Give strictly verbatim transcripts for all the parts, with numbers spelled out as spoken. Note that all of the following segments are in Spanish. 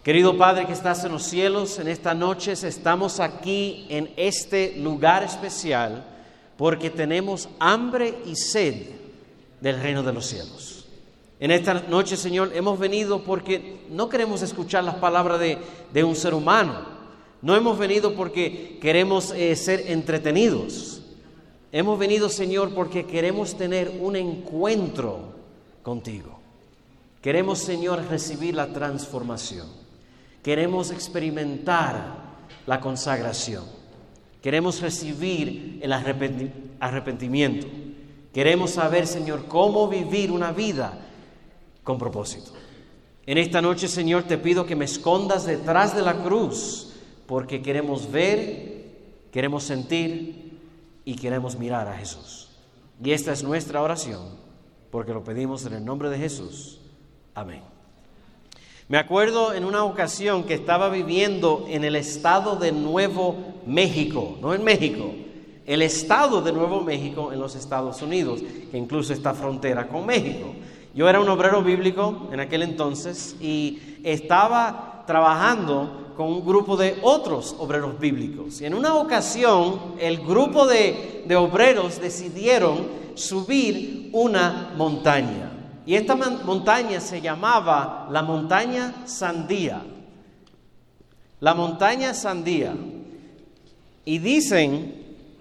Querido Padre que estás en los cielos, en esta noche estamos aquí en este lugar especial porque tenemos hambre y sed del reino de los cielos. En esta noche, Señor, hemos venido porque no queremos escuchar las palabras de, de un ser humano. No hemos venido porque queremos eh, ser entretenidos. Hemos venido, Señor, porque queremos tener un encuentro contigo. Queremos, Señor, recibir la transformación. Queremos experimentar la consagración. Queremos recibir el arrepentimiento. Queremos saber, Señor, cómo vivir una vida con propósito. En esta noche, Señor, te pido que me escondas detrás de la cruz, porque queremos ver, queremos sentir y queremos mirar a Jesús. Y esta es nuestra oración, porque lo pedimos en el nombre de Jesús. Amén. Me acuerdo en una ocasión que estaba viviendo en el estado de Nuevo México, no en México, el estado de Nuevo México en los Estados Unidos, que incluso está frontera con México. Yo era un obrero bíblico en aquel entonces y estaba trabajando con un grupo de otros obreros bíblicos. Y en una ocasión, el grupo de, de obreros decidieron subir una montaña. Y esta montaña se llamaba la montaña Sandía. La montaña Sandía. Y dicen,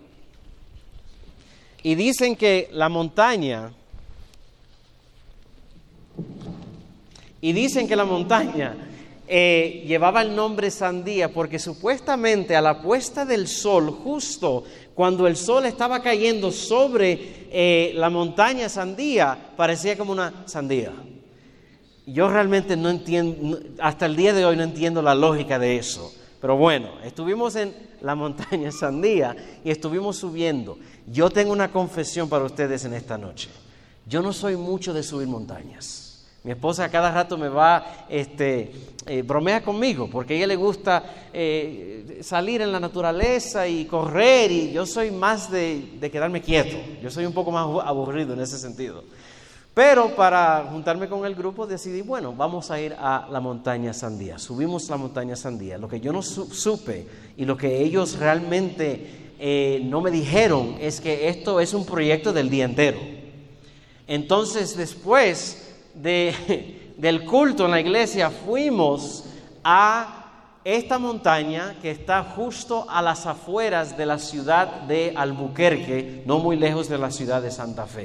y dicen que la montaña, y dicen que la montaña eh, llevaba el nombre Sandía porque supuestamente a la puesta del sol, justo cuando el sol estaba cayendo sobre eh, la montaña Sandía, parecía como una sandía. Yo realmente no entiendo, hasta el día de hoy no entiendo la lógica de eso. Pero bueno, estuvimos en la montaña Sandía y estuvimos subiendo. Yo tengo una confesión para ustedes en esta noche. Yo no soy mucho de subir montañas. Mi esposa a cada rato me va, este, eh, bromea conmigo, porque a ella le gusta eh, salir en la naturaleza y correr, y yo soy más de, de quedarme quieto. Yo soy un poco más aburrido en ese sentido. Pero para juntarme con el grupo decidí, bueno, vamos a ir a la montaña Sandía. Subimos la montaña Sandía. Lo que yo no su- supe y lo que ellos realmente eh, no me dijeron es que esto es un proyecto del día entero. Entonces, después de, del culto en la iglesia, fuimos a esta montaña que está justo a las afueras de la ciudad de Albuquerque, no muy lejos de la ciudad de Santa Fe.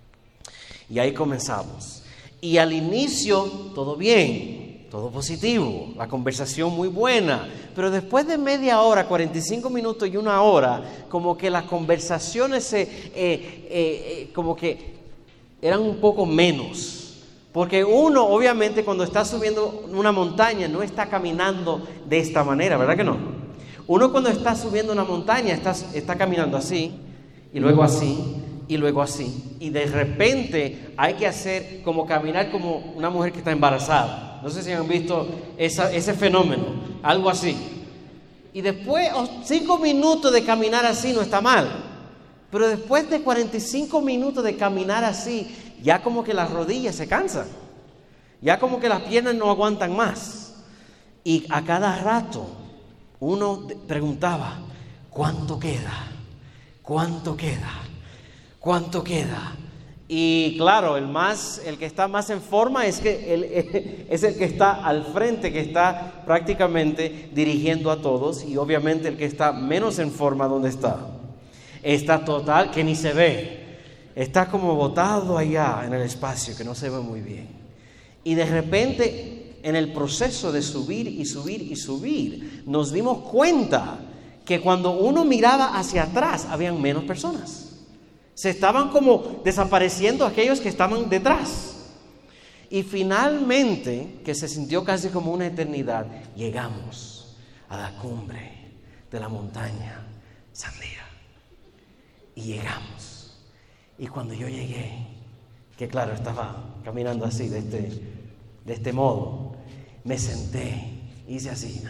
Y ahí comenzamos. Y al inicio, todo bien, todo positivo, la conversación muy buena. Pero después de media hora, cuarenta y cinco minutos y una hora, como que las conversaciones se, eh, eh, eh, como que eran un poco menos. Porque uno, obviamente, cuando está subiendo una montaña, no está caminando de esta manera, ¿verdad que no? Uno cuando está subiendo una montaña, está, está caminando así, y luego así, y luego así. Y de repente hay que hacer como caminar como una mujer que está embarazada. No sé si han visto esa, ese fenómeno, algo así. Y después, cinco minutos de caminar así no está mal. Pero después de cuarenta y cinco minutos de caminar así, ya como que las rodillas se cansan, ya como que las piernas no aguantan más. Y a cada rato uno preguntaba, ¿cuánto queda? ¿Cuánto queda? ¿Cuánto queda? Y claro, el más, el que está más en forma es, que el, es el que está al frente, que está prácticamente dirigiendo a todos, y obviamente el que está menos en forma, ¿dónde está? Está total, que ni se ve. Está como botado allá en el espacio, que no se ve muy bien. Y de repente, en el proceso de subir y subir y subir, nos dimos cuenta que cuando uno miraba hacia atrás, habían menos personas. Se estaban como desapareciendo aquellos que estaban detrás. Y finalmente, que se sintió casi como una eternidad, llegamos a la cumbre de la montaña Sandía. Y llegamos. Y cuando yo llegué, que claro, estaba caminando así, de este, de este modo, me senté, hice así.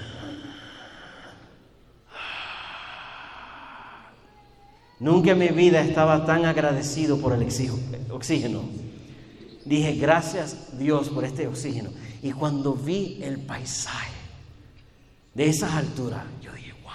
Nunca en mi vida estaba tan agradecido por el oxígeno. Dije, gracias Dios por este oxígeno. Y cuando vi el paisaje de esas alturas, yo dije, wow,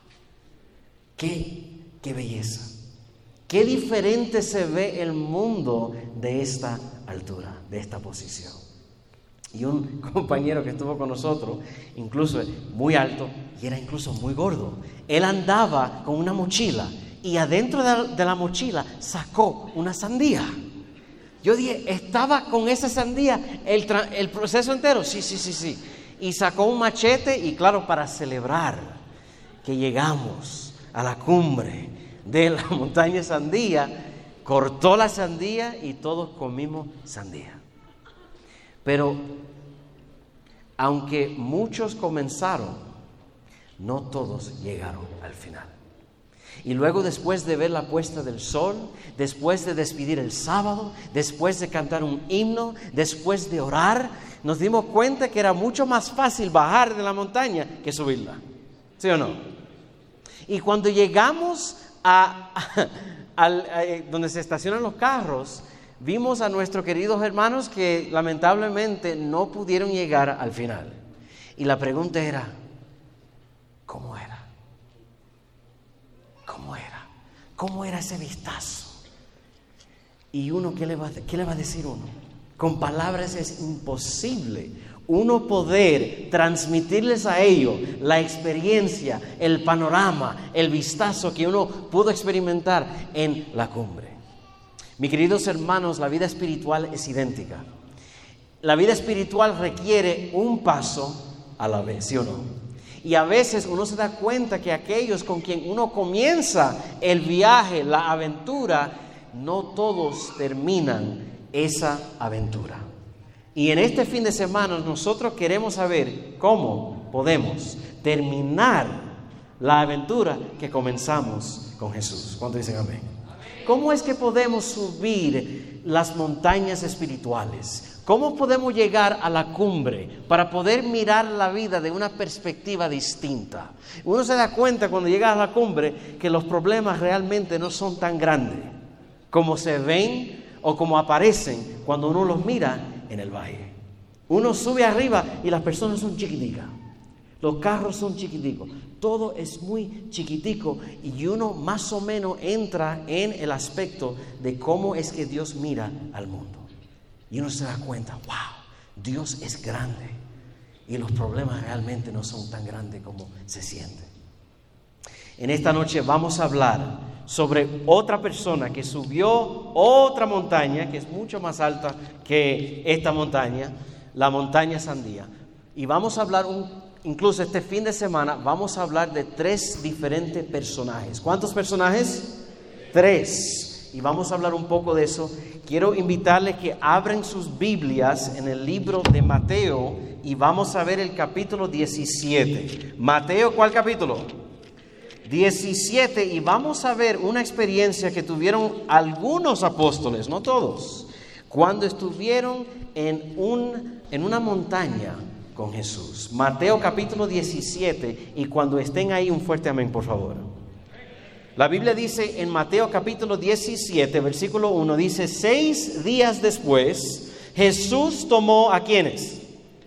qué, qué belleza. Qué diferente se ve el mundo de esta altura, de esta posición. Y un compañero que estuvo con nosotros, incluso muy alto, y era incluso muy gordo, él andaba con una mochila y adentro de la, de la mochila sacó una sandía. Yo dije, ¿estaba con esa sandía el, tra- el proceso entero? Sí, sí, sí, sí. Y sacó un machete y claro, para celebrar que llegamos a la cumbre de la montaña Sandía, cortó la sandía y todos comimos sandía. Pero aunque muchos comenzaron, no todos llegaron al final. Y luego, después de ver la puesta del sol, después de despedir el sábado, después de cantar un himno, después de orar, nos dimos cuenta que era mucho más fácil bajar de la montaña que subirla. ¿Sí o no? Y cuando llegamos a, a, a, a donde se estacionan los carros, vimos a nuestros queridos hermanos que lamentablemente no pudieron llegar al final. Y la pregunta era, ¿cómo era? ¿Cómo era? ¿Cómo era ese vistazo? Y uno, ¿qué le va, qué le va a decir uno? Con palabras es imposible uno poder transmitirles a ellos la experiencia, el panorama, el vistazo que uno pudo experimentar en la cumbre. Mis queridos hermanos, la vida espiritual es idéntica. La vida espiritual requiere un paso a la vez, ¿sí o no? Y a veces uno se da cuenta que aquellos con quien uno comienza el viaje, la aventura, no todos terminan esa aventura. Y en este fin de semana nosotros queremos saber cómo podemos terminar la aventura que comenzamos con Jesús. ¿Cuántos dicen amén? ¿Cómo es que podemos subir las montañas espirituales? ¿Cómo podemos llegar a la cumbre para poder mirar la vida de una perspectiva distinta? Uno se da cuenta cuando llega a la cumbre que los problemas realmente no son tan grandes como se ven o como aparecen cuando uno los mira en el valle. Uno sube arriba y las personas son chiquiticas, los carros son chiquiticos, todo es muy chiquitico y uno más o menos entra en el aspecto de cómo es que Dios mira al mundo. Y uno se da cuenta, wow, Dios es grande y los problemas realmente no son tan grandes como se sienten. En esta noche vamos a hablar sobre otra persona que subió otra montaña que es mucho más alta que esta montaña, la montaña Sandía. Y vamos a hablar, un, incluso este fin de semana, vamos a hablar de tres diferentes personajes. ¿Cuántos personajes? Tres. Y vamos a hablar un poco de eso. Quiero invitarles que abran sus Biblias en el libro de Mateo y vamos a ver el capítulo diecisiete. Mateo, ¿cuál capítulo? diecisiete, y vamos a ver una experiencia que tuvieron algunos apóstoles, no todos, cuando estuvieron en, un, en una montaña con Jesús. Mateo capítulo diecisiete, y cuando estén ahí, un fuerte amén, por favor. La Biblia dice en Mateo capítulo diecisiete, versículo uno, dice, seis días después, Jesús tomó ¿a quiénes?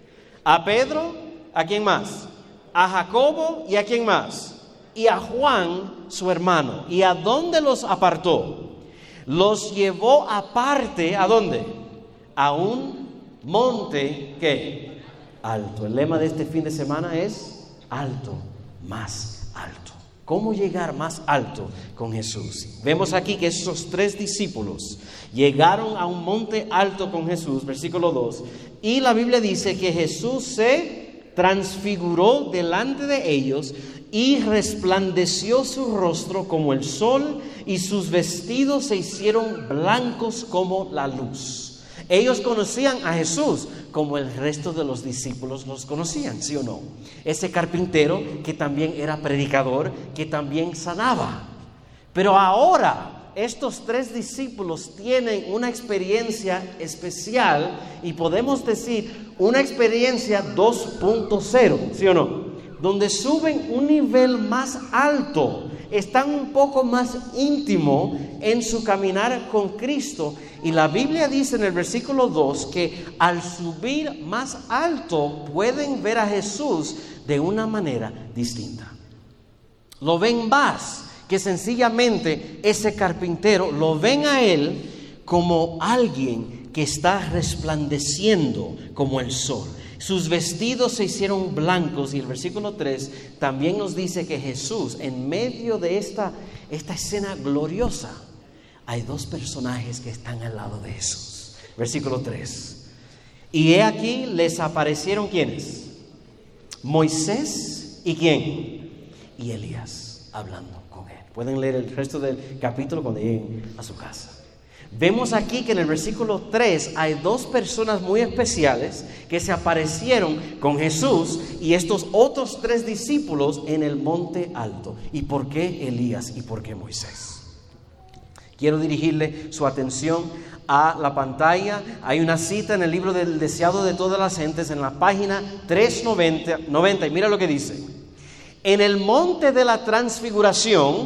A Pedro, ¿a quién más? A Jacobo, ¿y a quién más? Y a Juan, su hermano. ¿Y a dónde los apartó? Los llevó aparte, ¿a dónde? A un monte, ¿qué? Alto. El lema de este fin de semana es alto, más alto. ¿Cómo llegar más alto con Jesús? Vemos aquí que esos tres discípulos llegaron a un monte alto con Jesús, versículo dos. Y la Biblia dice que Jesús se transfiguró delante de ellos y resplandeció su rostro como el sol y sus vestidos se hicieron blancos como la luz. Ellos conocían a Jesús como el resto de los discípulos los conocían, ¿sí o no? Ese carpintero que también era predicador, que también sanaba. Pero ahora estos tres discípulos tienen una experiencia especial y podemos decir una experiencia dos punto cero, ¿sí o no? Donde suben un nivel más alto están un poco más íntimos en su caminar con Cristo. Y la Biblia dice en el versículo dos que al subir más alto pueden ver a Jesús de una manera distinta. Lo ven más que sencillamente ese carpintero, lo ven a él como alguien que está resplandeciendo como el sol. Sus vestidos se hicieron blancos, y el versículo tres también nos dice que Jesús, en medio de esta, esta escena gloriosa, hay dos personajes que están al lado de Jesús. Versículo tres. Y he aquí les aparecieron ¿quiénes? Moisés y ¿quién? Y Elías hablando con él. Pueden leer el resto del capítulo cuando lleguen a su casa. Vemos aquí que en el versículo tres hay dos personas muy especiales que se aparecieron con Jesús y estos otros tres discípulos en el monte alto. ¿Y por qué Elías y por qué Moisés? Quiero dirigirle su atención a la pantalla. Hay una cita en el libro del deseado de todas las gentes en la página trescientos noventa y mira lo que dice. En el monte de la transfiguración,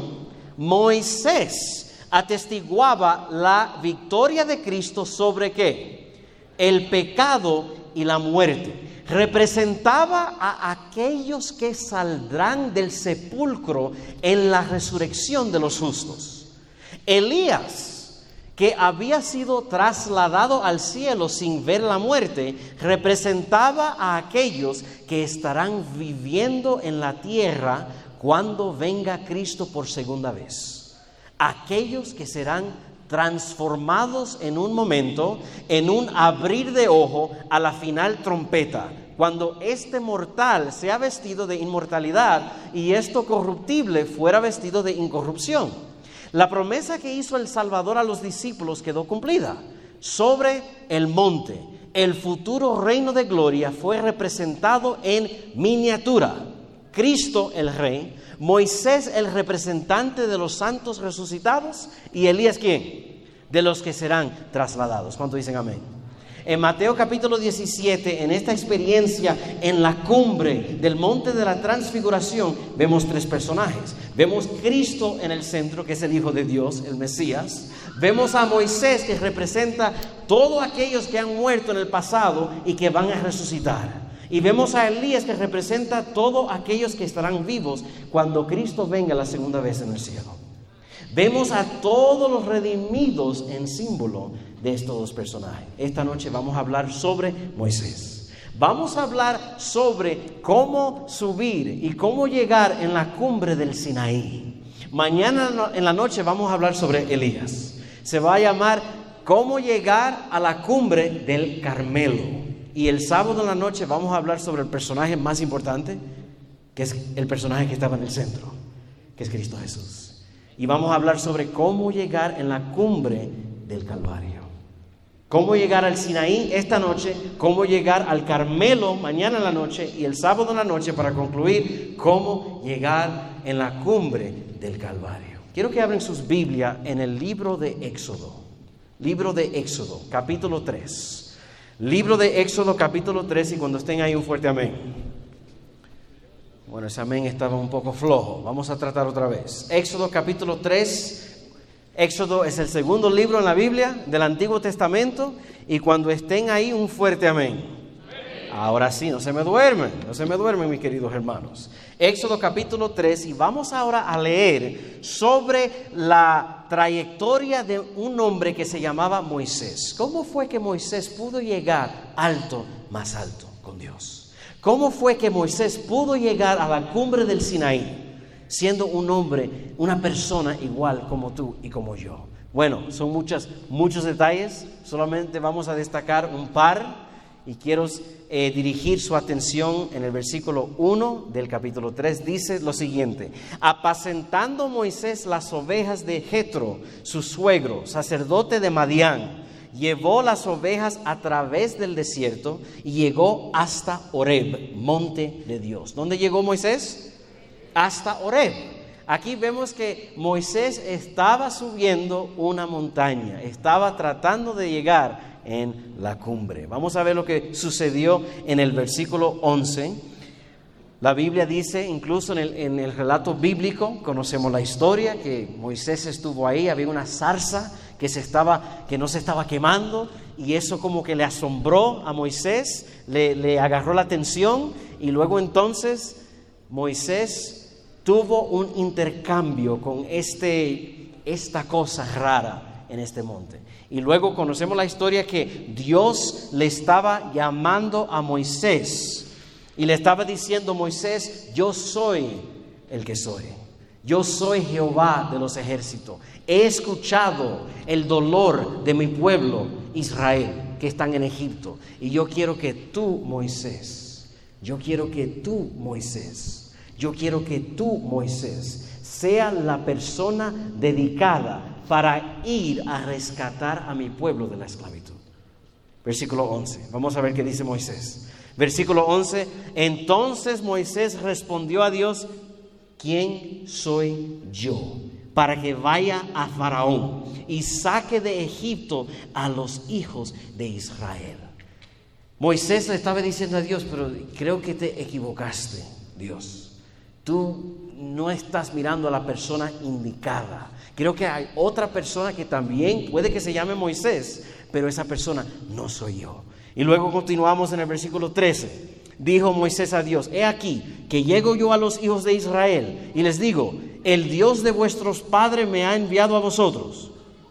Moisés atestiguaba la victoria de Cristo sobre ¿qué? El pecado y la muerte. Representaba a aquellos que saldrán del sepulcro en la resurrección de los justos. Elías, que había sido trasladado al cielo sin ver la muerte, representaba a aquellos que estarán viviendo en la tierra cuando venga Cristo por segunda vez. Aquellos que serán transformados en un momento, en un abrir de ojo a la final trompeta, cuando este mortal sea vestido de inmortalidad y esto corruptible fuera vestido de incorrupción. La promesa que hizo el Salvador a los discípulos quedó cumplida. Sobre el monte, el futuro reino de gloria fue representado en miniatura. Cristo el Rey, Moisés el representante de los santos resucitados y Elías ¿quién? De los que serán trasladados. ¿Cuántos dicen amén? En Mateo capítulo diecisiete, en esta experiencia en la cumbre del monte de la transfiguración, vemos tres personajes. Vemos Cristo en el centro, que es el Hijo de Dios, el Mesías. Vemos a Moisés, que representa todos aquellos que han muerto en el pasado y que van a resucitar. Y vemos a Elías, que representa todos aquellos que estarán vivos cuando Cristo venga la segunda vez en el cielo. Vemos a todos los redimidos en símbolo de estos dos personajes. Esta noche vamos a hablar sobre Moisés. Vamos a hablar sobre cómo subir y cómo llegar en la cumbre del Sinaí. Mañana en la noche vamos a hablar sobre Elías. Se va a llamar cómo llegar a la cumbre del Carmelo. Y el sábado en la noche vamos a hablar sobre el personaje más importante, que es el personaje que estaba en el centro, que es Cristo Jesús. Y vamos a hablar sobre cómo llegar en la cumbre del Calvario. Cómo llegar al Sinaí esta noche, cómo llegar al Carmelo mañana en la noche y el sábado en la noche para concluir cómo llegar en la cumbre del Calvario. Quiero que abran sus Biblias en el libro de Éxodo. Libro de Éxodo, capítulo tres. Libro de Éxodo capítulo tres, y cuando estén ahí un fuerte amén. Bueno, ese amén estaba un poco flojo. Vamos a tratar otra vez. Éxodo capítulo tres. Éxodo es el segundo libro en la Biblia del Antiguo Testamento, y cuando estén ahí un fuerte amén. Ahora sí, no se me duermen, no se me duermen mis queridos hermanos. Éxodo capítulo tres, y vamos ahora a leer sobre la trayectoria de un hombre que se llamaba Moisés. ¿Cómo fue que Moisés pudo llegar alto, más alto con Dios? ¿Cómo fue que Moisés pudo llegar a la cumbre del Sinaí siendo un hombre, una persona igual como tú y como yo? Bueno, son muchas, muchos detalles, solamente vamos a destacar un par. Y quiero eh, dirigir su atención en el versículo uno del capítulo tres. Dice lo siguiente: apacentando Moisés las ovejas de Jetro, su suegro, sacerdote de Madián, llevó las ovejas a través del desierto y llegó hasta Horeb, monte de Dios. ¿Dónde llegó Moisés? Hasta Horeb. Aquí vemos que Moisés estaba subiendo una montaña, estaba tratando de llegar en la cumbre. Vamos a ver lo que sucedió en el versículo once. La Biblia dice, incluso en el, en el relato bíblico, conocemos la historia, que Moisés estuvo ahí, había una zarza que, se estaba, que no se estaba quemando, y eso como que le asombró a Moisés, le, le agarró la atención, y luego entonces Moisés tuvo un intercambio con este, esta cosa rara en este monte. Y luego conocemos la historia que Dios le estaba llamando a Moisés y le estaba diciendo: Moisés, yo soy el que soy. Yo soy Jehová de los ejércitos. He escuchado el dolor de mi pueblo Israel, que están en Egipto. Y yo quiero que tú, Moisés, yo quiero que tú, Moisés, yo quiero que tú, Moisés, sea la persona dedicada para ir a rescatar a mi pueblo de la esclavitud. Versículo once. Vamos a ver qué dice Moisés. Versículo once. Entonces Moisés respondió a Dios: ¿quién soy yo para que vaya a Faraón y saque de Egipto a los hijos de Israel? Moisés le estaba diciendo a Dios: pero creo que te equivocaste, Dios. Tú no estás mirando a la persona indicada. Creo que hay otra persona que también puede que se llame Moisés, pero esa persona no soy yo. Y luego continuamos en el versículo trece. Dijo Moisés a Dios: he aquí que llego yo a los hijos de Israel y les digo: el Dios de vuestros padres me ha enviado a vosotros.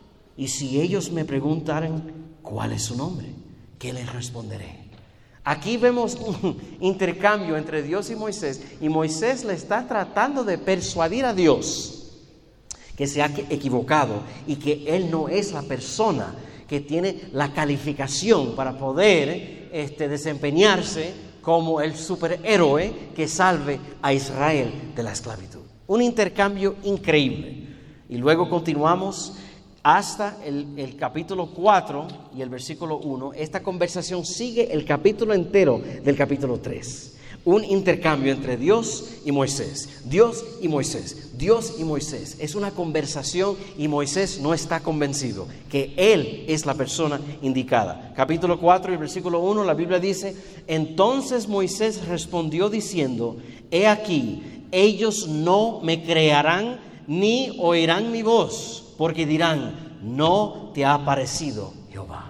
Y si ellos me preguntaran cuál es su nombre, ¿qué les responderé? Aquí vemos un intercambio entre Dios y Moisés, y Moisés le está tratando de persuadir a Dios que se ha equivocado y que él no es la persona que tiene la calificación para poder este, desempeñarse como el superhéroe que salve a Israel de la esclavitud. Un intercambio increíble. Y luego continuamos hasta el, el capítulo cuatro y el versículo uno. Esta conversación sigue el capítulo entero del capítulo tres. Un intercambio entre Dios y Moisés. Dios y Moisés. Dios y Moisés. Es una conversación y Moisés no está convencido que él es la persona indicada. Capítulo cuatro y versículo uno, la Biblia dice: entonces Moisés respondió diciendo: he aquí, ellos no me creerán ni oirán mi voz, porque dirán: no te ha aparecido Jehová.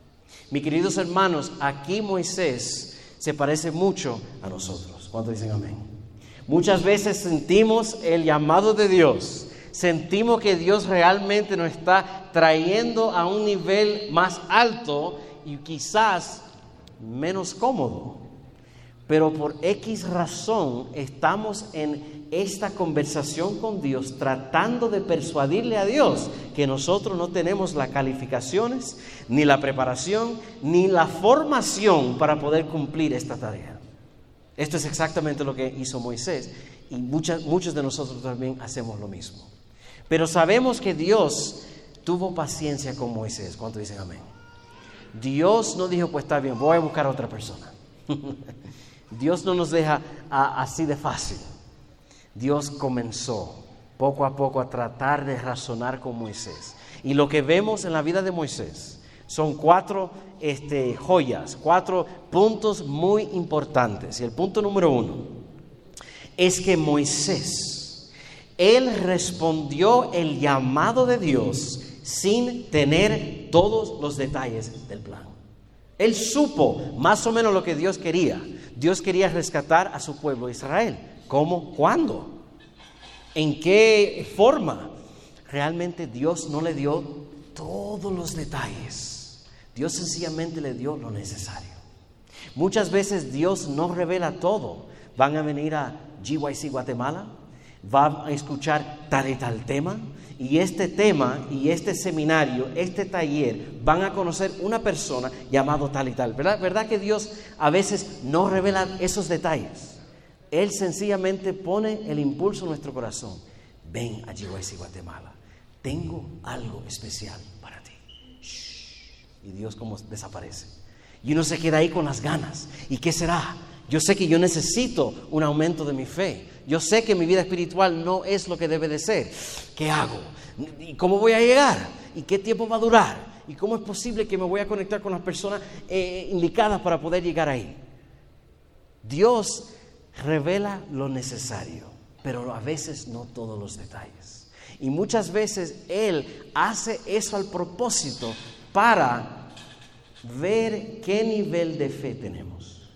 Mis queridos hermanos, aquí Moisés se parece mucho a nosotros. ¿Cuántos dicen amén? Muchas veces sentimos el llamado de Dios, sentimos que Dios realmente nos está trayendo a un nivel más alto y quizás menos cómodo, pero por X razón estamos en esta conversación con Dios tratando de persuadirle a Dios que nosotros no tenemos las calificaciones, ni la preparación, ni la formación para poder cumplir esta tarea. Esto es exactamente lo que hizo Moisés, y muchas, muchos de nosotros también hacemos lo mismo. Pero sabemos que Dios tuvo paciencia con Moisés. ¿Cuántos dicen amén? Dios no dijo: pues está bien, voy a buscar a otra persona. Dios no nos deja a, así de fácil. Dios comenzó poco a poco a tratar de razonar con Moisés. Y lo que vemos en la vida de Moisés son cuatro este, joyas, cuatro puntos muy importantes. Y el punto número uno es que Moisés, él respondió el llamado de Dios sin tener todos los detalles del plan. Él supo más o menos lo que Dios quería. Dios quería rescatar a su pueblo Israel. ¿Cómo? ¿Cuándo? ¿En qué forma? Realmente Dios no le dio todos los detalles. Dios sencillamente le dio lo necesario. Muchas veces Dios no revela todo. Van a venir a G Y C Guatemala, van a escuchar tal y tal tema, y este tema y este seminario, este taller, van a conocer una persona llamado tal y tal. ¿Verdad? ¿Verdad que Dios a veces no revela esos detalles? Él sencillamente pone el impulso en nuestro corazón. Ven a G Y C Guatemala. Tengo algo especial para ti. Shh. Y Dios como desaparece. Y uno se queda ahí con las ganas. ¿Y qué será? Yo sé que yo necesito un aumento de mi fe. Yo sé que mi vida espiritual no es lo que debe de ser. ¿Qué hago? ¿Y cómo voy a llegar? ¿Y qué tiempo va a durar? ¿Y cómo es posible que me voy a conectar con las personas eh, indicadas para poder llegar ahí? Dios revela lo necesario, pero a veces no todos los detalles. Y muchas veces Él hace eso al propósito para ver qué nivel de fe tenemos.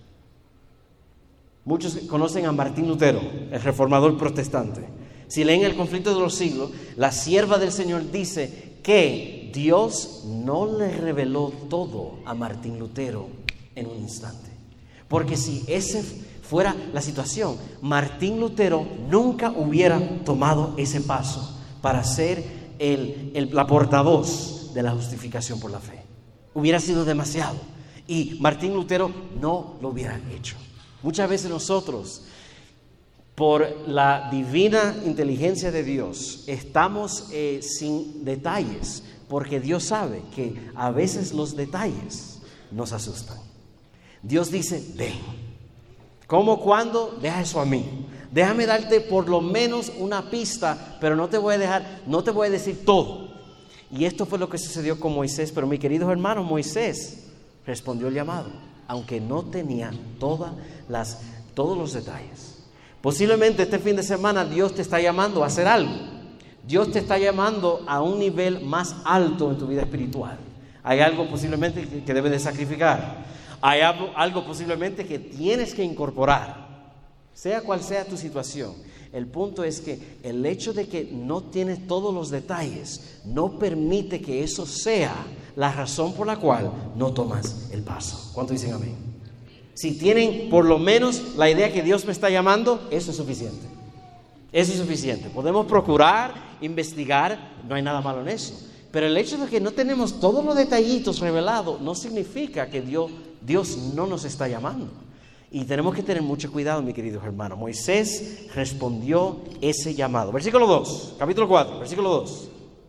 Muchos conocen a Martín Lutero, el reformador protestante. Si leen El conflicto de los siglos, la sierva del Señor dice que Dios no le reveló todo a Martín Lutero en un instante. Porque si ese fuera la situación, Martín Lutero nunca hubiera tomado ese paso para ser el, el, la portavoz de la justificación por la fe. Hubiera sido demasiado. Y Martín Lutero no lo hubiera hecho. Muchas veces nosotros, por la divina inteligencia de Dios, estamos eh, sin detalles, porque Dios sabe que a veces los detalles nos asustan. Dios dice, ven. ¿Cómo, cuándo? Deja eso a mí. Déjame darte por lo menos una pista, pero no te voy a dejar, no te voy a decir todo. Y esto fue lo que sucedió con Moisés. Pero mis queridos hermanos, Moisés respondió el llamado, aunque no tenía todas las, todos los detalles. Posiblemente este fin de semana Dios te está llamando a hacer algo. Dios te está llamando a un nivel más alto en tu vida espiritual. Hay algo posiblemente que debes de sacrificar. Hay algo, algo posiblemente que tienes que incorporar. Sea cual sea tu situación, el punto es que el hecho de que no tienes todos los detalles no permite que eso sea la razón por la cual no tomas el paso. ¿Cuántos dicen amén? Si tienen por lo menos la idea que Dios me está llamando, eso es suficiente. Eso es suficiente. Podemos procurar, investigar, no hay nada malo en eso. Pero el hecho de que no tenemos todos los detallitos revelados no significa que Dios, Dios no nos está llamando. Y tenemos que tener mucho cuidado, mis queridos hermanos. Moisés respondió ese llamado. Versículo dos, capítulo cuatro, versículo dos.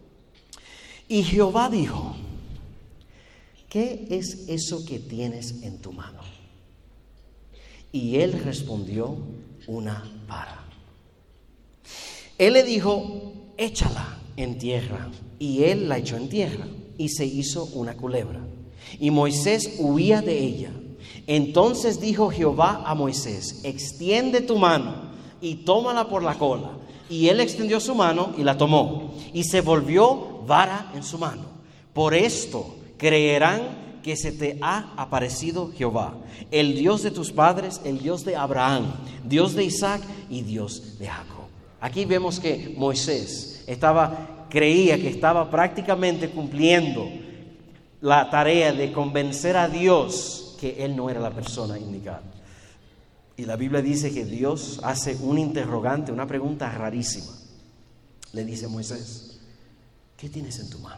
Y Jehová dijo, ¿qué es eso que tienes en tu mano? Y él respondió, una vara. Él le dijo, échala en tierra. Y él la echó en tierra, y se hizo una culebra. Y Moisés huía de ella. Entonces dijo Jehová a Moisés, extiende tu mano y tómala por la cola. Y él extendió su mano y la tomó, y se volvió vara en su mano. Por esto creerán que se te ha aparecido Jehová, el Dios de tus padres, el Dios de Abraham, Dios de Isaac y Dios de Jacob. Aquí vemos que Moisés estaba, creía que estaba prácticamente cumpliendo la tarea de convencer a Dios que él no era la persona indicada. Y la Biblia dice que Dios hace un interrogante, una pregunta rarísima. Le dice a Moisés, ¿qué tienes en tu mano?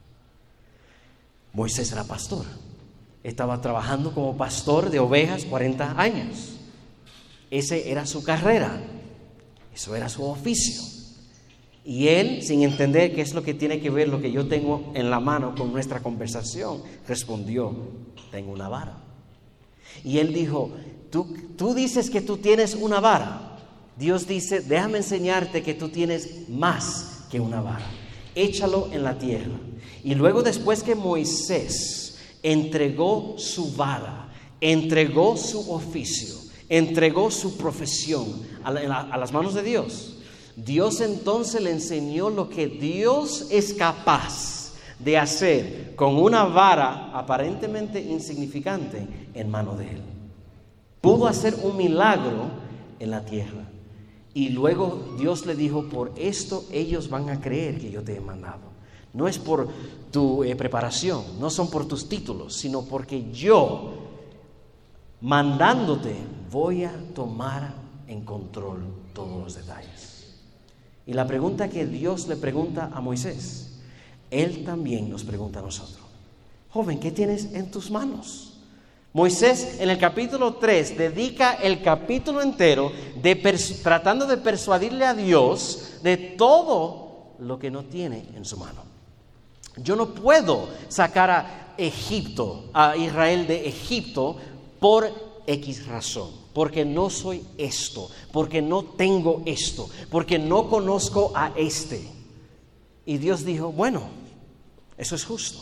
Moisés era pastor. Estaba trabajando como pastor de ovejas cuarenta años. Ese era su carrera. Eso era su oficio. Y él, sin entender qué es lo que tiene que ver lo que yo tengo en la mano con nuestra conversación, respondió, tengo una vara. Y él dijo, ¿Tú, tú dices que tú tienes una vara. Dios dice, déjame enseñarte que tú tienes más que una vara. Échalo en la tierra. Y luego, después que Moisés entregó su vara, entregó su oficio, entregó su profesión a, la, a las manos de Dios, Dios entonces le enseñó lo que Dios es capaz de hacer con una vara aparentemente insignificante en mano de él. Pudo hacer un milagro en la tierra. Y luego Dios le dijo, por esto ellos van a creer que yo te he mandado. No es por tu eh, preparación, no son por tus títulos, sino porque yo, mandándote, voy a tomar en control todos los detalles. Y la pregunta que Dios le pregunta a Moisés, Él también nos pregunta a nosotros. Joven, ¿qué tienes en tus manos? Moisés en el capítulo tres dedica el capítulo entero de pers- tratando de persuadirle a Dios de todo lo que no tiene en su mano. Yo no puedo sacar a Egipto, a Israel de Egipto por X razón, porque no soy esto, porque no tengo esto, porque no conozco a este. Y Dios dijo, bueno, eso es justo.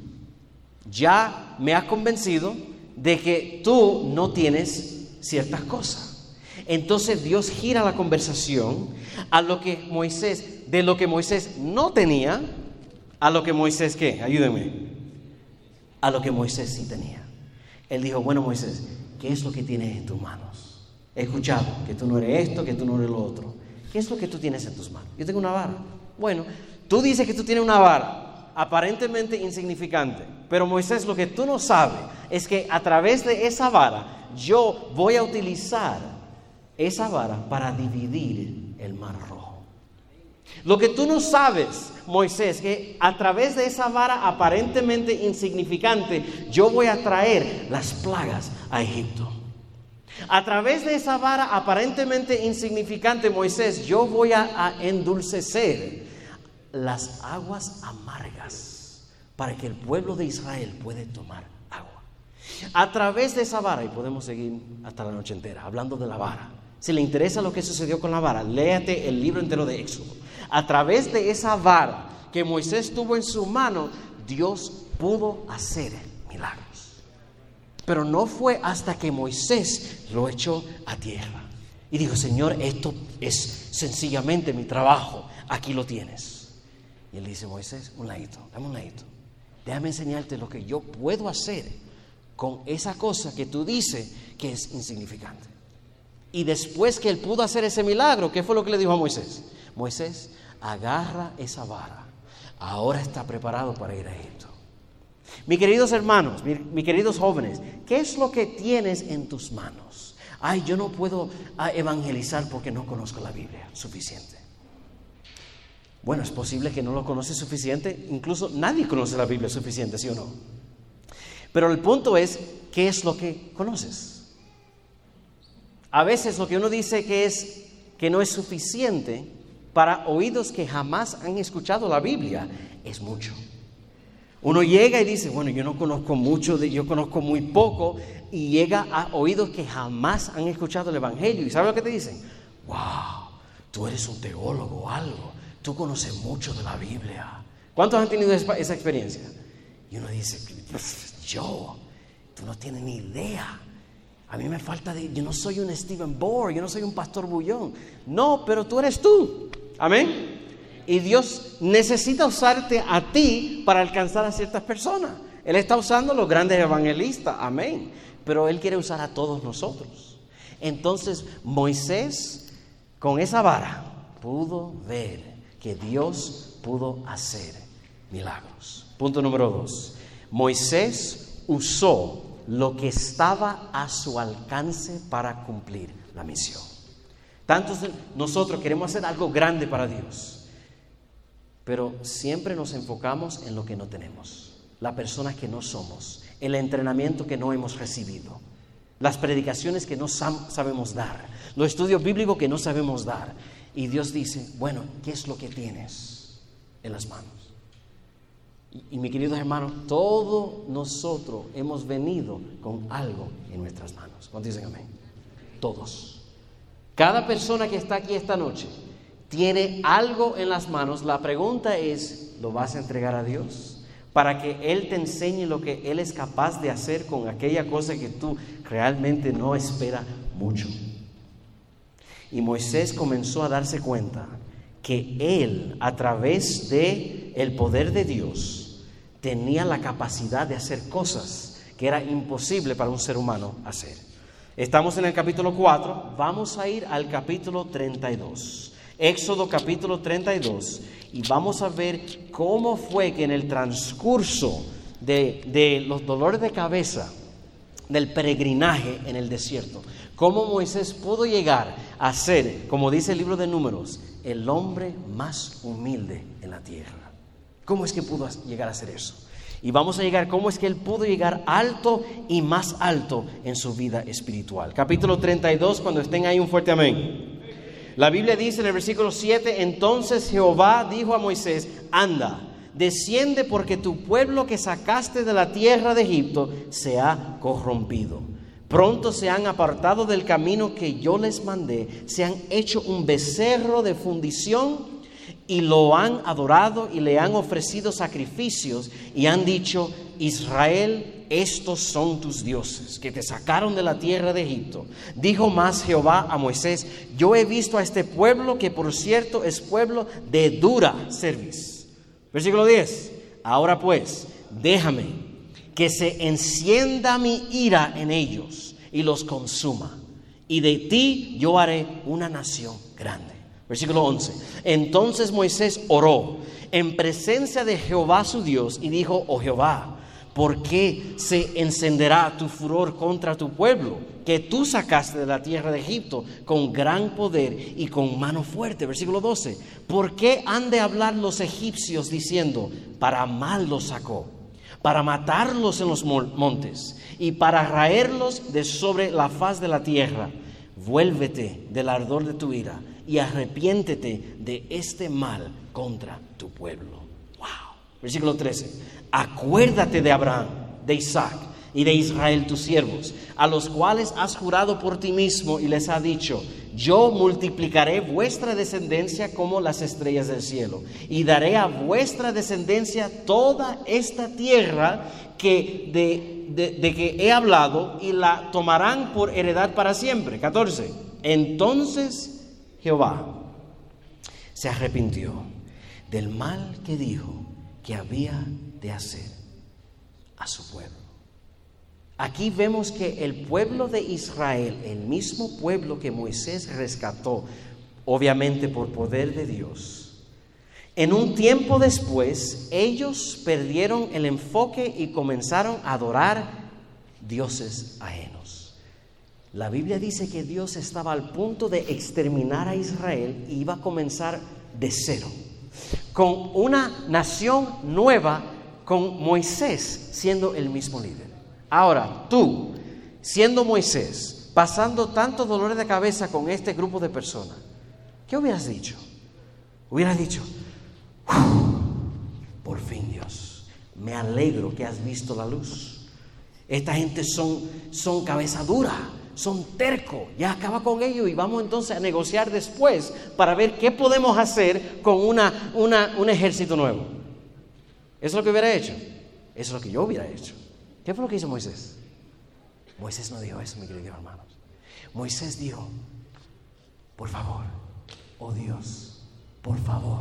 Ya me has convencido de que tú no tienes ciertas cosas. Entonces Dios gira la conversación a lo que Moisés, de lo que Moisés no tenía, a lo que Moisés, ¿qué? Ayúdenme. A lo que Moisés sí tenía. Él dijo, bueno, Moisés, ¿qué es lo que tienes en tus manos? He escuchado que tú no eres esto, que tú no eres lo otro. ¿Qué es lo que tú tienes en tus manos? Yo tengo una vara. Bueno, tú dices que tú tienes una vara aparentemente insignificante, pero Moisés, lo que tú no sabes es que a través de esa vara yo voy a utilizar esa vara para dividir el mar rojo. Lo que tú no sabes, Moisés, que a través de esa vara aparentemente insignificante yo voy a traer las plagas a Egipto. A través de esa vara aparentemente insignificante, Moisés, yo voy a, a endulcecer las aguas amargas para que el pueblo de Israel pueda tomar agua. A través de esa vara, y podemos seguir hasta la noche entera hablando de la vara. Si le interesa lo que sucedió con la vara, léate el libro entero de Éxodo. A través de esa vara que Moisés tuvo en su mano, Dios pudo hacer milagros. Pero no fue hasta que Moisés lo echó a tierra y dijo, Señor, esto es sencillamente mi trabajo, aquí lo tienes. Y él dice, Moisés, un ladito, dame un ladito, déjame enseñarte lo que yo puedo hacer con esa cosa que tú dices que es insignificante. Y después que él pudo hacer ese milagro, ¿qué fue lo que le dijo a Moisés? Moisés, agarra esa vara, ahora está preparado para ir a Egipto. Mis queridos hermanos, mis, mis queridos jóvenes, ¿qué es lo que tienes en tus manos? Ay, yo no puedo ah, evangelizar porque no conozco la Biblia suficiente. Bueno, es posible que no lo conoces suficiente, incluso nadie conoce la Biblia suficiente, ¿sí o no? Pero el punto es, ¿qué es lo que conoces? A veces lo que uno dice que es que no es suficiente para oídos que jamás han escuchado la Biblia es mucho. Uno llega y dice, bueno, yo no conozco mucho, de, yo conozco muy poco, y llega a oídos que jamás han escuchado el Evangelio. ¿Y sabe lo que te dicen? Wow, tú eres un teólogo o algo, tú conoces mucho de la Biblia. ¿Cuántos han tenido esa, esa experiencia? Y uno dice, yo, tú no tienes ni idea. A mí me falta de, yo no soy un Stephen Bohr, yo no soy un pastor Bullón. No, pero tú eres tú. Amén. Y Dios necesita usarte a ti para alcanzar a ciertas personas. Él está usando a los grandes evangelistas, amén. Pero Él quiere usar a todos nosotros. Entonces Moisés, con esa vara, pudo ver que Dios pudo hacer milagros. Punto número dos. Moisés usó lo que estaba a su alcance para cumplir la misión. Tantos de nosotros queremos hacer algo grande para Dios, pero siempre nos enfocamos en lo que no tenemos, la persona que no somos, el entrenamiento que no hemos recibido, las predicaciones que no sabemos dar, los estudios bíblicos que no sabemos dar. Y Dios dice, bueno, ¿qué es lo que tienes en las manos? Y, y mi queridos hermanos, todos nosotros hemos venido con algo en nuestras manos. ¿Cuántos dicen amén? Todos. Cada persona que está aquí esta noche tiene algo en las manos. La pregunta es, ¿lo vas a entregar a Dios? Para que Él te enseñe lo que Él es capaz de hacer con aquella cosa que tú realmente no esperas mucho. Y Moisés comenzó a darse cuenta que él, a través de el poder de Dios, tenía la capacidad de hacer cosas que era imposible para un ser humano hacer. Estamos en el capítulo cuatro, vamos a ir al capítulo treinta y dos. Éxodo capítulo treinta y dos, y vamos a ver cómo fue que en el transcurso de, de los dolores de cabeza del peregrinaje en el desierto, cómo Moisés pudo llegar a ser, como dice el libro de Números, el hombre más humilde en la tierra. ¿Cómo es que pudo llegar a ser eso? Y vamos a llegar, cómo es que él pudo llegar alto y más alto en su vida espiritual. Capítulo treinta y dos, cuando estén ahí, un fuerte amén. La Biblia dice en el versículo siete, entonces Jehová dijo a Moisés, anda, desciende porque tu pueblo que sacaste de la tierra de Egipto se ha corrompido. Pronto se han apartado del camino que yo les mandé, se han hecho un becerro de fundición y lo han adorado y le han ofrecido sacrificios y han dicho, Israel estos son tus dioses, que te sacaron de la tierra de Egipto. Dijo más Jehová a Moisés: yo he visto a este pueblo, que por cierto es pueblo de dura cerviz. Versículo diez. Ahora pues, déjame que se encienda mi ira en ellos y los consuma, y de ti yo haré una nación grande. Versículo once. Entonces Moisés oró en presencia de Jehová su Dios y dijo: oh Jehová, ¿por qué se encenderá tu furor contra tu pueblo, que tú sacaste de la tierra de Egipto con gran poder y con mano fuerte? Versículo doce. ¿Por qué han de hablar los egipcios diciendo: para mal los sacó, para matarlos en los montes y para raerlos de sobre la faz de la tierra? Vuélvete del ardor de tu ira y arrepiéntete de este mal contra tu pueblo. Wow. Versículo trece. Acuérdate de Abraham, de Isaac y de Israel tus siervos, a los cuales has jurado por ti mismo, y les has dicho: yo multiplicaré vuestra descendencia como las estrellas del cielo, y daré a vuestra descendencia toda esta tierra que de, de, de que he hablado, y la tomarán por heredad para siempre. catorce. Entonces Jehová se arrepintió del mal que dijo que había de hacer a su pueblo. Aquí vemos que el pueblo de Israel, el mismo pueblo que Moisés rescató, obviamente por poder de Dios, en un tiempo después, ellos perdieron el enfoque y comenzaron a adorar dioses ajenos. La Biblia dice que Dios estaba al punto de exterminar a Israel y iba a comenzar de cero, con una nación nueva, con Moisés siendo el mismo líder. Ahora, tú, siendo Moisés, pasando tanto dolor de cabeza con este grupo de personas, ¿qué hubieras dicho? Hubieras dicho: por fin, Dios, me alegro que has visto la luz. Esta gente son, son cabeza dura, son tercos, ya acaba con ellos y vamos entonces a negociar después para ver qué podemos hacer con una, una, un ejército nuevo. ¿Eso es lo que hubiera hecho? Eso es lo que yo hubiera hecho. ¿Qué fue lo que hizo Moisés? Moisés no dijo eso, mi queridos hermanos. Moisés dijo: por favor, oh Dios, por favor,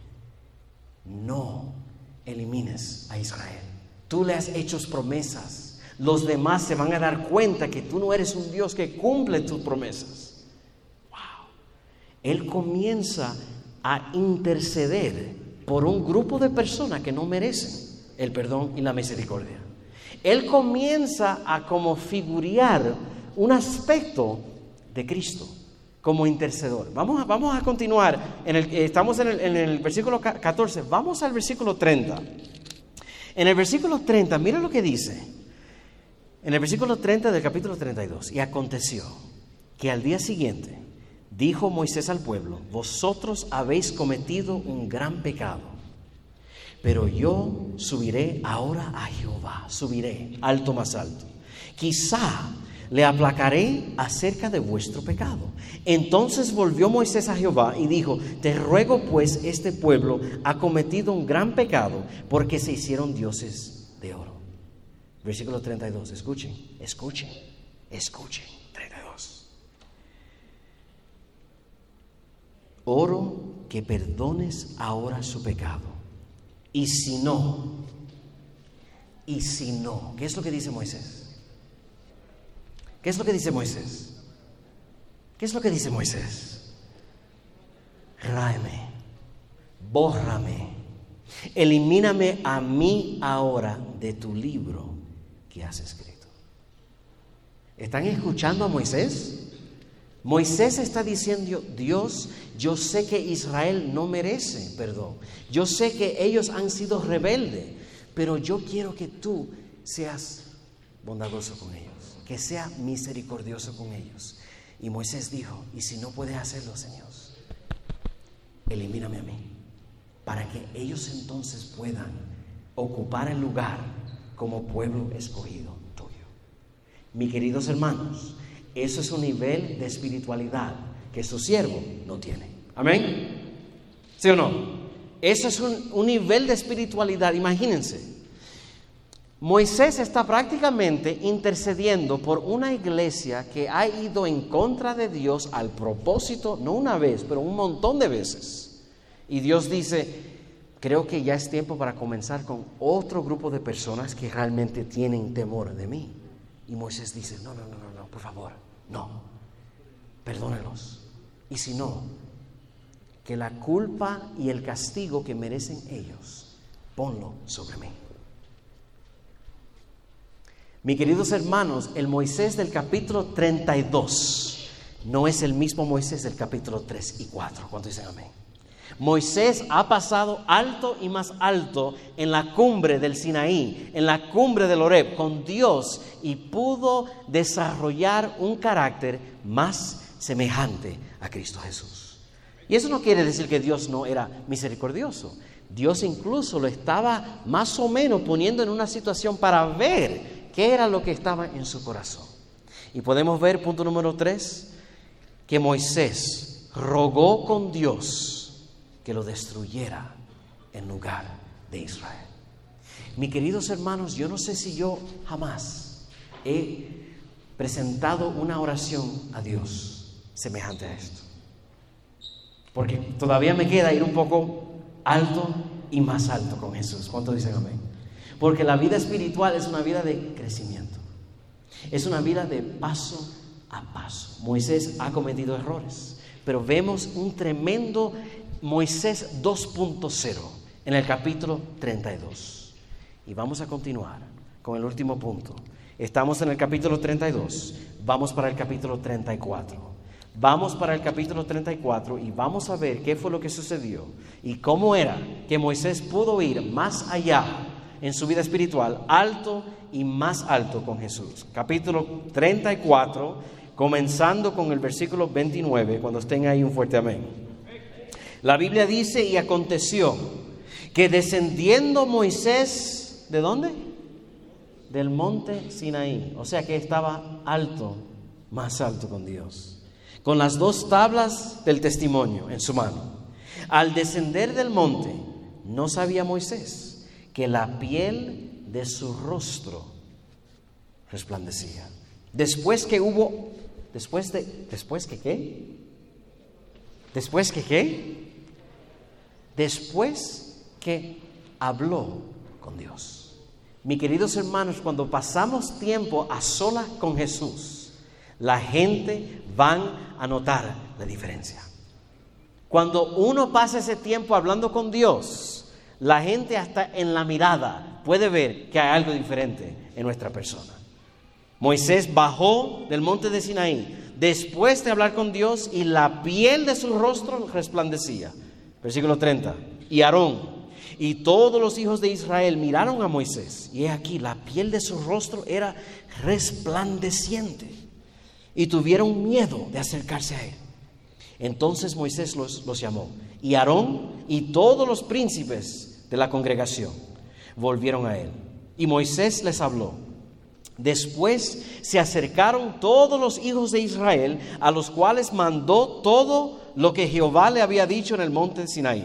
no elimines a Israel. Tú le has hecho promesas. Los demás se van a dar cuenta que tú no eres un Dios que cumple tus promesas. Wow. Él comienza a interceder por un grupo de personas que no merecen el perdón y la misericordia. Él comienza a como figurear un aspecto de Cristo como intercedor. Vamos a, vamos a continuar. En el, estamos en el, en el versículo catorce. Vamos al versículo treinta. En el versículo treinta, mira lo que dice. En el versículo treinta del capítulo treinta y dos. Y aconteció que al día siguiente dijo Moisés al pueblo: vosotros habéis cometido un gran pecado, pero yo subiré ahora a Jehová, subiré alto más alto. Quizá le aplacaré acerca de vuestro pecado. Entonces volvió Moisés a Jehová y dijo: te ruego pues, este pueblo ha cometido un gran pecado, porque se hicieron dioses de oro. Versículo treinta y dos, escuchen, escuchen, escuchen, treinta y dos. Oro que perdones ahora su pecado. Y si no, y si no, ¿qué es lo que dice Moisés? ¿Qué es lo que dice Moisés? ¿Qué es lo que dice Moisés? Ráeme, bórrame, elimíname a mí ahora de tu libro que has escrito. ¿Están escuchando a Moisés? Moisés está diciendo: Dios, yo sé que Israel no merece perdón. Yo sé que ellos han sido rebeldes, pero yo quiero que tú seas bondadoso con ellos, que sea misericordioso con ellos. Y Moisés dijo: y si no puedes hacerlo, Señor, elimíname a mí, para que ellos entonces puedan ocupar el lugar como pueblo escogido tuyo. Mis queridos hermanos, eso es un nivel de espiritualidad que su siervo no tiene. ¿Amén? ¿Sí o no? Eso es un, un nivel de espiritualidad. Imagínense, Moisés está prácticamente intercediendo por una iglesia que ha ido en contra de Dios al propósito, no una vez, pero un montón de veces. Y Dios dice, creo que ya es tiempo para comenzar con otro grupo de personas que realmente tienen temor de mí. Y Moisés dice, no, no, no, no, no, por favor, no, perdónelos. Y si no, que la culpa y el castigo que merecen ellos, ponlo sobre mí. Mis queridos hermanos, el Moisés del capítulo treinta y dos no es el mismo Moisés del capítulo tres y cuatro. ¿Cuánto dicen amén? Moisés ha pasado alto y más alto en la cumbre del Sinaí, en la cumbre del Horeb, con Dios, y pudo desarrollar un carácter más semejante a Cristo Jesús. Y eso no quiere decir que Dios no era misericordioso. Dios incluso lo estaba más o menos poniendo en una situación para ver qué era lo que estaba en su corazón. Y podemos ver, punto número tres, que Moisés rogó con Dios que lo destruyera en lugar de Israel. Mis queridos hermanos, yo no sé si yo jamás he presentado una oración a Dios semejante a esto, porque todavía me queda ir un poco alto y más alto con Jesús. ¿Cuántos dicen amén? Porque la vida espiritual es una vida de crecimiento, es una vida de paso a paso. Moisés ha cometido errores, pero vemos un tremendo Moisés dos punto cero en el capítulo treinta y dos. Y vamos a continuar con el último punto. Estamos en el capítulo treinta y dos, vamos para el capítulo treinta y cuatro. Vamos para el capítulo treinta y cuatro y vamos a ver qué fue lo que sucedió y cómo era que Moisés pudo ir más allá en su vida espiritual, alto y más alto con Jesús. Capítulo treinta y cuatro, comenzando con el versículo veintinueve, cuando estén ahí, un fuerte amén. La Biblia dice, y aconteció que descendiendo Moisés, ¿de dónde? Del monte Sinaí, o sea que estaba alto, más alto con Dios, con las dos tablas del testimonio en su mano. Al descender del monte, no sabía Moisés que la piel de su rostro resplandecía. Después que hubo, después de, después que qué, después que qué, después que habló con Dios. Mis queridos hermanos, cuando pasamos tiempo a solas con Jesús, la gente van a notar la diferencia. Cuando uno pasa ese tiempo hablando con Dios, la gente hasta en la mirada puede ver que hay algo diferente en nuestra persona. Moisés bajó del monte de Sinaí después de hablar con Dios y la piel de su rostro resplandecía. Versículo treinta. Y Aarón y todos los hijos de Israel miraron a Moisés y he aquí la piel de su rostro era resplandeciente y tuvieron miedo de acercarse a él. Entonces Moisés los, los llamó y Aarón y todos los príncipes de la congregación volvieron a él. Y Moisés les habló. Después se acercaron todos los hijos de Israel, a los cuales mandó todo lo que Jehová le había dicho en el monte de Sinaí.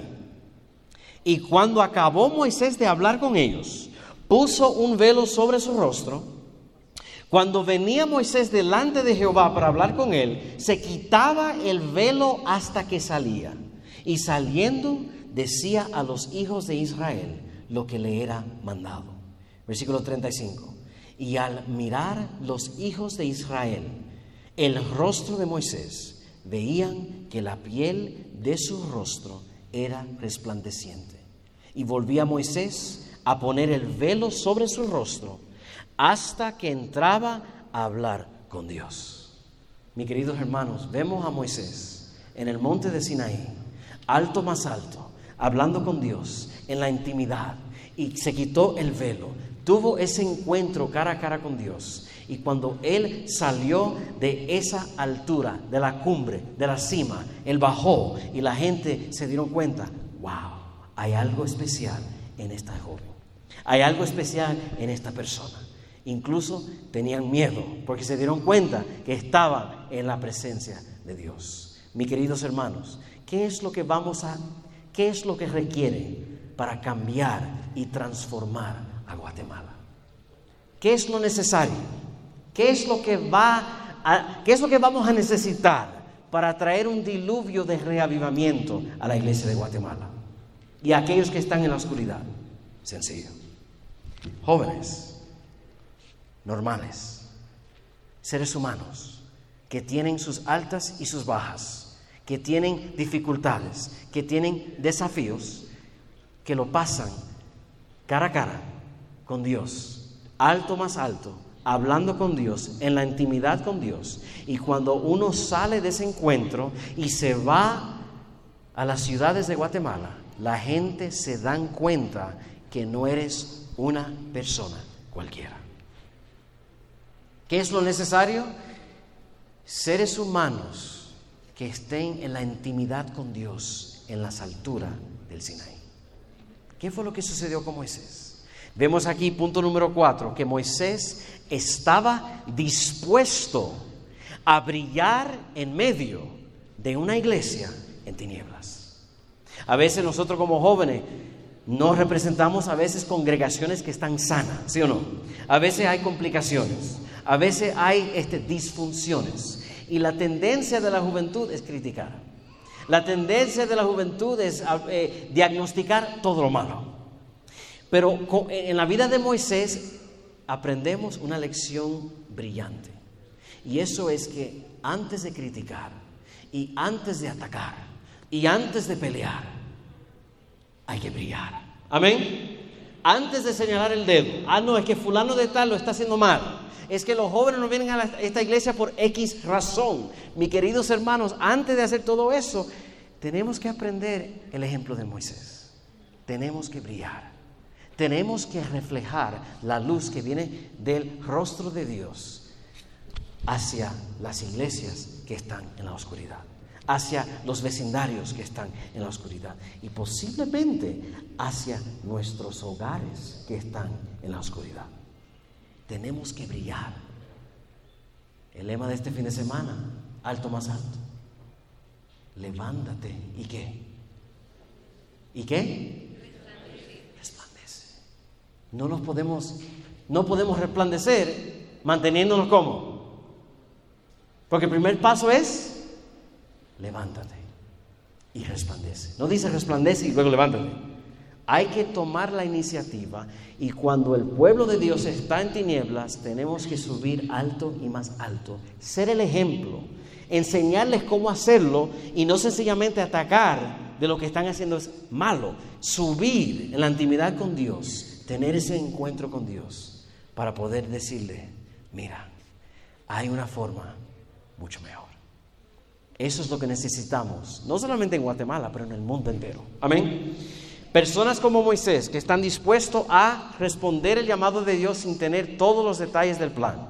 Y cuando acabó Moisés de hablar con ellos, puso un velo sobre su rostro. Cuando venía Moisés delante de Jehová para hablar con él, se quitaba el velo hasta que salía. Y saliendo, decía a los hijos de Israel lo que le era mandado. Versículo treinta y cinco. Y al mirar los hijos de Israel el rostro de Moisés, veían que la piel de su rostro era resplandeciente. Y volvía Moisés a poner el velo sobre su rostro hasta que entraba a hablar con Dios. Mis queridos hermanos, vemos a Moisés en el monte de Sinaí, alto más alto, hablando con Dios en la intimidad, y se quitó el velo, tuvo ese encuentro cara a cara con Dios. Y cuando él salió de esa altura, de la cumbre, de la cima, él bajó y la gente se dieron cuenta, wow, hay algo especial en esta joven, hay algo especial en esta persona. Incluso tenían miedo porque se dieron cuenta que estaban en la presencia de Dios. Mis queridos hermanos, ¿qué es lo que vamos a, qué es lo que requiere para cambiar y transformar a Guatemala? ¿Qué es lo necesario? ¿Qué es lo que va a, qué es lo que vamos a necesitar para traer un diluvio de reavivamiento a la iglesia de Guatemala y a aquellos que están en la oscuridad? Sencillo. Jóvenes, normales, seres humanos que tienen sus altas y sus bajas, que tienen dificultades, que tienen desafíos, que lo pasan cara a cara con Dios, alto más alto, hablando con Dios, en la intimidad con Dios. Y cuando uno sale de ese encuentro y se va a las ciudades de Guatemala, la gente se dan cuenta que no eres una persona cualquiera. ¿Qué es lo necesario? Seres humanos que estén en la intimidad con Dios en las alturas del Sinaí. ¿Qué fue lo que sucedió con Moisés? Vemos aquí, punto número cuatro, que Moisés estaba dispuesto a brillar en medio de una iglesia en tinieblas. A veces nosotros como jóvenes no representamos a veces congregaciones que están sanas, ¿sí o no? A veces hay complicaciones, a veces hay este, disfunciones. Y la tendencia de la juventud es criticar. La tendencia de la juventud es eh, diagnosticar todo lo malo. Pero con, en la vida de Moisés aprendemos una lección brillante. Y eso es que antes de criticar, y antes de atacar, y antes de pelear, hay que brillar. Amén. Antes de señalar el dedo, ah no, es que fulano de tal lo está haciendo mal. Es que los jóvenes no vienen a esta iglesia por X razón. Mis queridos hermanos, antes de hacer todo eso, tenemos que aprender el ejemplo de Moisés. Tenemos que brillar. Tenemos que reflejar la luz que viene del rostro de Dios hacia las iglesias que están en la oscuridad, hacia los vecindarios que están en la oscuridad y posiblemente hacia nuestros hogares que están en la oscuridad. Tenemos que brillar. El lema de este fin de semana, alto más alto. Levántate. ¿Y qué? ¿Y qué? Resplandece. No nos podemos, no podemos resplandecer manteniéndonos como. Porque el primer paso es levántate y resplandece. No dice resplandece y luego levántate. Hay que tomar la iniciativa y cuando el pueblo de Dios está en tinieblas, tenemos que subir alto y más alto, ser el ejemplo, enseñarles cómo hacerlo y no sencillamente atacar de lo que están haciendo es malo, subir en la intimidad con Dios, tener ese encuentro con Dios para poder decirle, mira, hay una forma mucho mejor. Eso es lo que necesitamos, no solamente en Guatemala, pero en el mundo entero. Amén. Personas como Moisés que están dispuestos a responder el llamado de Dios sin tener todos los detalles del plan,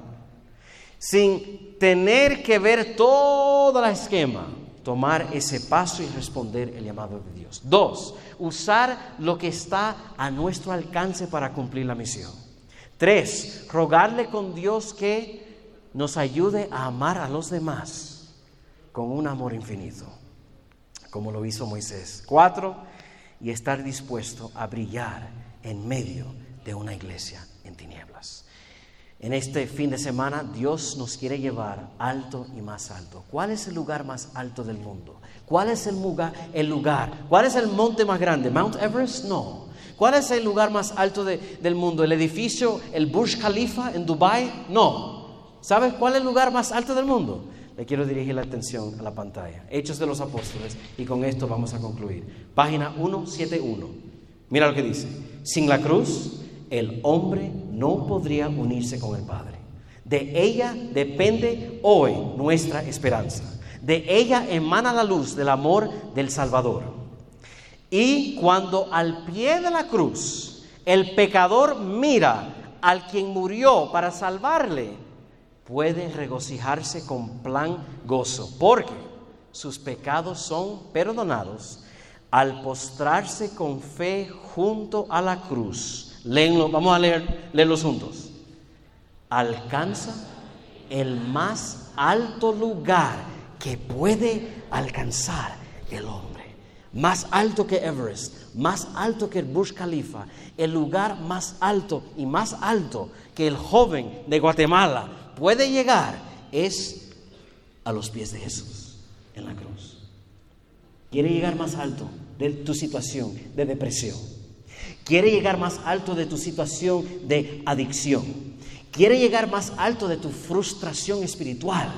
sin tener que ver todo el esquema, tomar ese paso y responder el llamado de Dios. Dos, usar lo que está a nuestro alcance para cumplir la misión. Tres, rogarle con Dios que nos ayude a amar a los demás con un amor infinito, como lo hizo Moisés. Cuatro, y estar dispuesto a brillar en medio de una iglesia en tinieblas. En este fin de semana, Dios nos quiere llevar alto y más alto. ¿Cuál es el lugar más alto del mundo? ¿Cuál es el lugar? El lugar? ¿Cuál es el monte más grande? ¿Mount Everest? No. ¿Cuál es el lugar más alto de, del mundo? ¿El edificio, el Burj Khalifa en Dubái? No. ¿Sabes cuál es el lugar más alto del mundo? Le quiero dirigir la atención a la pantalla. Hechos de los Apóstoles. Y con esto vamos a concluir. Página ciento setenta y uno. Mira lo que dice. Sin la cruz, el hombre no podría unirse con el Padre. De ella depende hoy nuestra esperanza. De ella emana la luz del amor del Salvador. Y cuando al pie de la cruz el pecador mira al quien murió para salvarle, puede regocijarse con plan gozo, porque sus pecados son perdonados al postrarse con fe junto a la cruz. Léenlo, vamos a leer, leerlos juntos. Alcanza el más alto lugar que puede alcanzar el hombre. más alto que Everest, más alto que el Burj Khalifa, el lugar más alto y más alto que el joven de Guatemala puede llegar es a los pies de Jesús en la cruz. Quiere llegar más alto de tu situación de depresión. Quiere llegar más alto de tu situación de adicción. Quiere llegar más alto de tu frustración espiritual.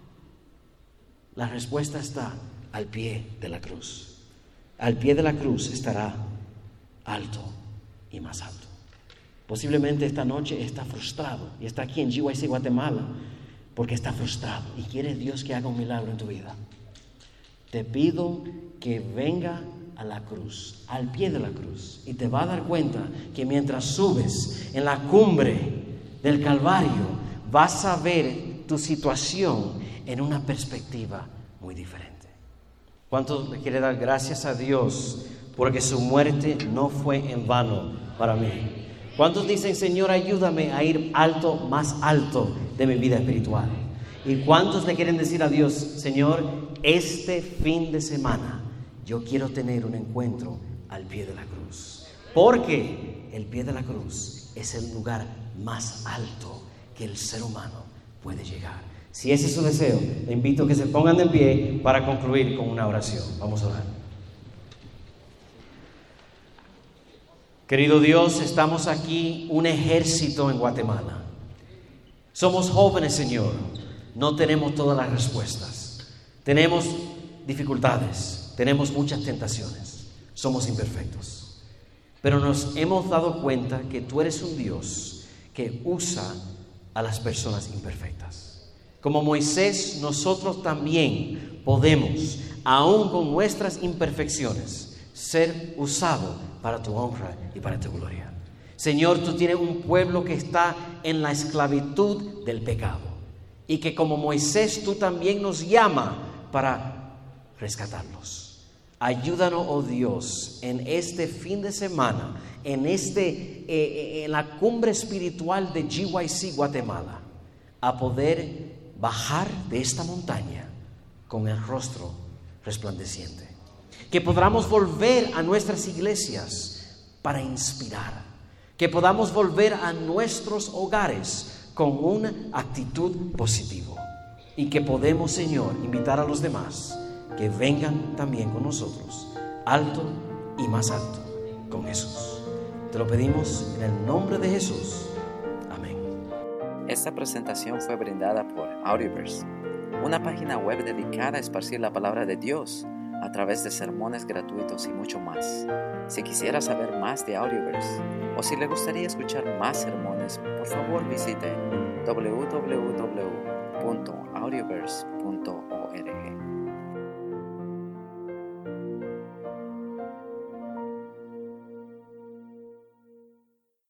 La respuesta está al pie de la cruz. Al pie de la cruz estará alto y más alto. Posiblemente esta noche está frustrado y está aquí en G Y C Guatemala porque está frustrado y quiere Dios que haga un milagro en tu vida. Te pido que venga a la cruz, al pie de la cruz, y te va a dar cuenta que mientras subes en la cumbre del Calvario vas a ver tu situación en una perspectiva muy diferente. ¿Cuántos le quiere dar gracias a Dios porque su muerte no fue en vano para mí? ¿Cuántos dicen, Señor, ayúdame a ir alto, más alto de mi vida espiritual? ¿Y cuántos le quieren decir a Dios, Señor, este fin de semana yo quiero tener un encuentro al pie de la cruz? Porque el pie de la cruz es el lugar más alto que el ser humano puede llegar. Si ese es su deseo, le invito a que se pongan de pie para concluir con una oración. Vamos a orar. Querido Dios, estamos aquí un ejército en Guatemala. Somos jóvenes, Señor. No tenemos todas las respuestas. Tenemos dificultades, tenemos muchas tentaciones. Somos imperfectos. Pero nos hemos dado cuenta que tú eres un Dios que usa a las personas imperfectas. Como Moisés, nosotros también podemos, aun con nuestras imperfecciones, ser usados para tu honra y para tu gloria. Señor, tú tienes un pueblo que está en la esclavitud del pecado y que como Moisés tú también nos llamas para rescatarlos. Ayúdanos, oh Dios, en este fin de semana, en, este, eh, en la cumbre espiritual de G Y C Guatemala, a poder bajar de esta montaña con el rostro resplandeciente. Que podamos volver a nuestras iglesias para inspirar. Que podamos volver a nuestros hogares con una actitud positiva. Y que podemos, Señor, invitar a los demás que vengan también con nosotros, alto y más alto, con Jesús. Te lo pedimos en el nombre de Jesús. Amén. Esta presentación fue brindada por Audioverse, una página web dedicada a esparcir la palabra de Dios a través de sermones gratuitos y mucho más. Si quisiera saber más de Audioverse o si le gustaría escuchar más sermones, por favor visite w w w punto audioverse punto org.